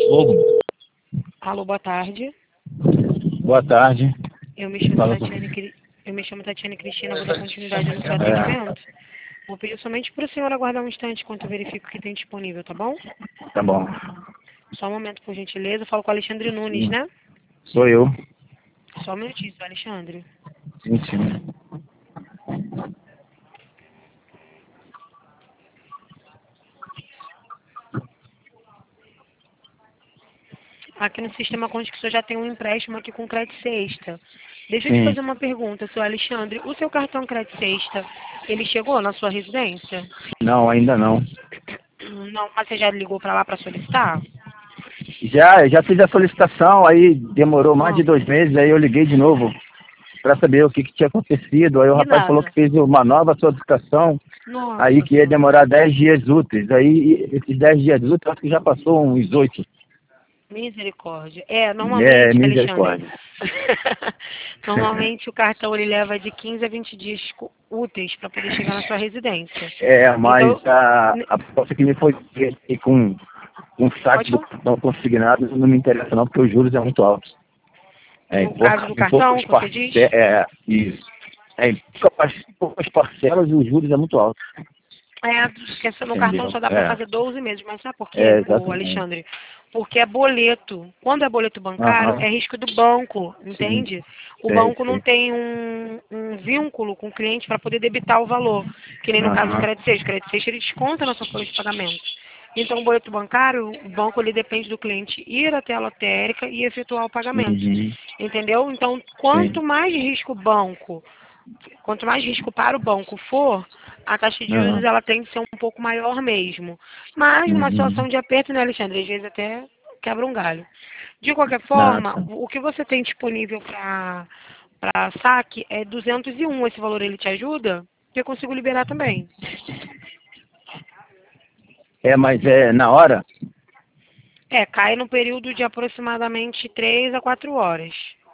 Fogo. Alô, boa tarde. Boa tarde. Eu me chamo Fala Tatiane Cristina, vou dar continuidade no seu atendimento. Vou pedir somente para o senhor aguardar um instante enquanto eu verifico o que tem disponível, tá bom? Tá bom. Só um momento, por gentileza. Eu falo com o Alexandre Nunes, né? Sou eu. Só um minutinho, Alexandre. Sim, sim. Aqui no sistema consta que o senhor já tem um empréstimo aqui com crédito sexta. Deixa eu te Sim. fazer uma pergunta, seu Alexandre. O seu cartão crédito sexta, ele chegou na sua residência? Não, ainda não. Não, mas você já ligou para lá para solicitar? Já fiz a solicitação, aí demorou mais de Não. 2 meses, aí eu liguei de novo para saber o que tinha acontecido. Aí o E rapaz falou que nada. fez uma nova solicitação, aí Nossa que ia senhora. demorar 10 dias úteis. Aí esses 10 dias úteis, acho que já passou uns 8. Misericórdia. É, Normalmente, Alexandre, misericórdia. normalmente o cartão ele leva de 15 a 20 dias úteis para poder chegar na sua residência. É, mas Então, a proposta que me foi feita com um saque pode do falar. cartão consignado não me interessa não, porque os juros é muito altos. No caso do Em poucas cartão, que você diz? parcelas, isso. Em poucas parcelas os juros é muito alto. Porque no cartão Entendeu? só dá para fazer 12 meses. Mas sabe por quê, ô Exatamente. Alexandre? Porque é boleto. Quando é boleto bancário, Aham, é risco do banco, sim, entende? O sei, banco não sei. tem um vínculo com o cliente para poder debitar o valor. Que nem no caso do Aham, crédito 6. O crédito 6 ele desconta na sua folha de pagamento. Então, o boleto bancário, o banco ele depende do cliente ir até a lotérica e efetuar o pagamento. uhum, Entendeu? Então, sim. quanto mais risco para o banco for, a taxa de juros Aham, ela tende a ser um pouco maior mesmo. Mas numa uhum. situação de aperto, né, Alexandre? Às vezes até quebra um galho. De qualquer Ah, forma, tá. o que você tem disponível para saque é 201. Esse valor ele te ajuda? Que eu consigo liberar também. Mas é na hora? Cai no período de aproximadamente 3 a 4 horas.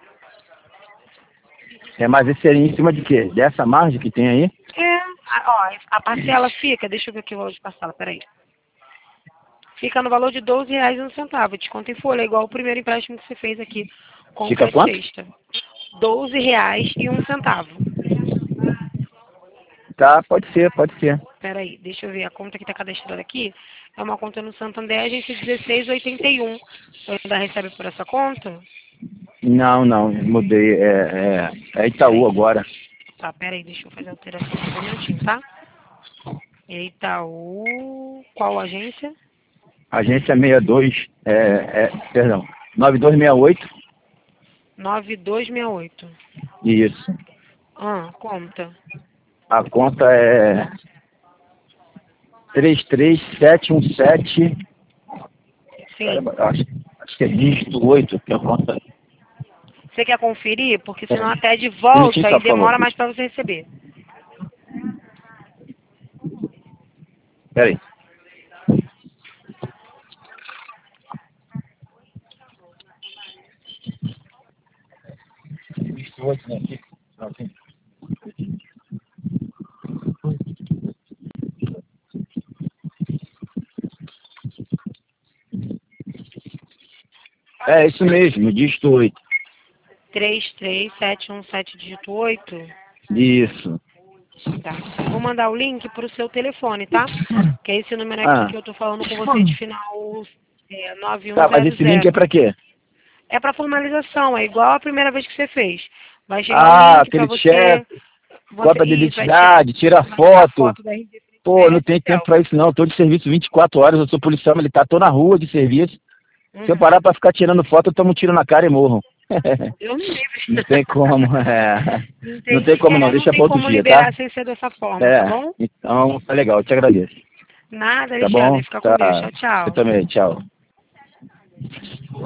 Mas esse seria em cima de quê? Dessa margem que tem aí? A parcela fica, deixa eu ver aqui o valor de parcela, peraí. Fica no valor de R$ 12,01. Desconto em folha, igual o primeiro empréstimo que você fez aqui com o Fica crédito quanto? sexta. R$ 12,01. Tá, pode ser, pode ser. Peraí, deixa eu ver. A conta que está cadastrada aqui é uma conta no Santander, agência 1681. Você ainda recebe por essa conta? Não, não, mudei. É Itaú Peraí. agora. Tá, peraí, deixa eu fazer a alteração aqui só um minutinho, tá? Itaú. Qual agência? Agência 62, perdão, 9268. 9268. Isso. Conta. A conta é 33717. Sim. Acho que é dígito 8, que é a conta. Você quer conferir? Porque senão Peraí. até de Um minutinho volta só, e por favor. demora mais para você receber. Peraí. Dígito 8, né? Não, sim. É isso mesmo, dígito 8. 33717 dígito 8. Isso. Tá. Eu vou mandar o link para o seu telefone, tá? Que é esse número aqui Ah, que eu tô falando com você de final tá, mas esse link é 9100. pra quê? É para formalização, é igual a primeira vez que você fez. Vai chegar um Ah, link para aquele chefe, você cópia de isso, vai chegar. identidade, tira Vai tirar foto. foto da RG Pô, não tem tempo pra selfie. isso não. Tô de serviço 24 horas, eu sou policial militar, tô na rua de serviço. Se eu parar Uhum. pra ficar tirando foto, eu tomo um tiro na cara e morro. Eu não livre. Não tem como, Não tem Entendi. como não, Não deixa tem pra outro como dia, tá? liberar sem ser dessa forma, tá bom? Então tá legal, eu te agradeço. Nada, Tá Alexandre. bom? Fica com Deus. Tá. Tchau, Você tchau. também, tchau.